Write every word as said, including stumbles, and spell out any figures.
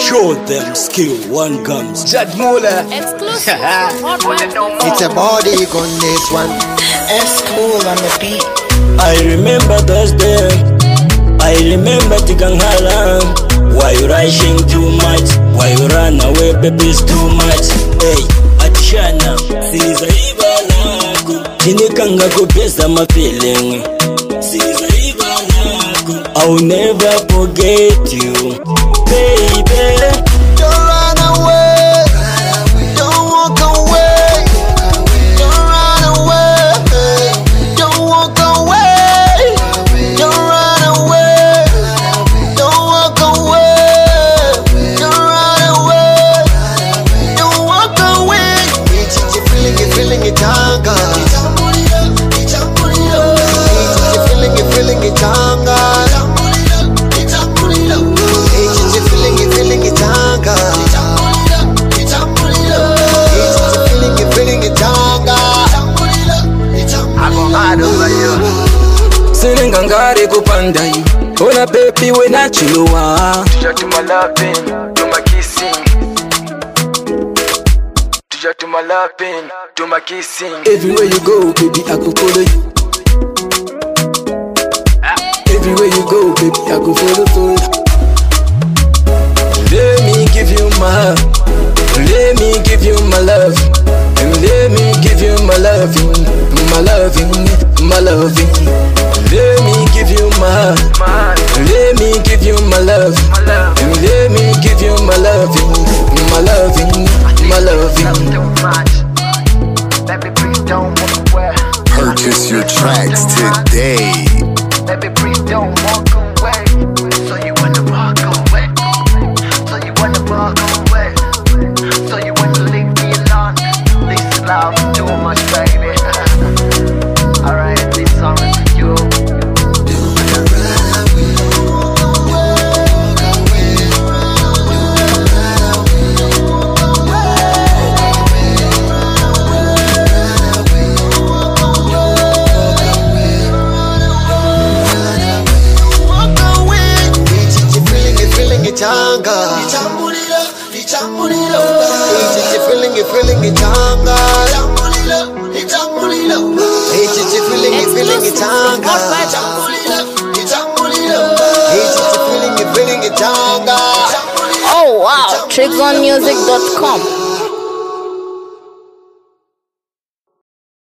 Show them skill, one comes. Jad Muller. Exclusive. It's a body on this one. S-Cool on the beat. I remember those days. I remember Tikanghala. Why you rushing too much? Why you run away, baby's too much? Hey, Atishana, Siza Ibanako. Tinikanga kupesa my feeling. Siza Ibanako. I'll never forget you, baby. Don't run away. Don't walk away. Don't run away. Don't walk away. Don't run away. Don't walk away. Don't run away. Don't walk away. It's you feeling it, feeling it, tanga. It's you feeling it, feeling it, tanga. Sinengangare kupanda you. Ona baby we nachiluwa. Tuja to my loving, to my kissing. Tuja to my loving, to my kissing. Everywhere you go, baby, I go follow you. Everywhere you go, baby, I go follow you. Let me give you my heart. Let me give you my love. And let me give you my loving, my loving, my loving. Let me give you my heart. Let me give you my love. And let me give you my loving, my loving, my loving. Baby, please don't walk away. Purchase your tracks today. Baby, please don't walk away. So you wanna walk away. So you wanna walk away. So you wanna leave me alone. This love is too much, baby. Alright, this song is for you. Changa, nichamulira, nichamulira. Ichi feeling it, feeling it, changa. Nichamulira, nichamulira. Ichi feeling it, feeling it, changa. Nichamulira, nichamulira. Ichi feeling it, feeling it, changa. Oh wow, tricks on music dot com.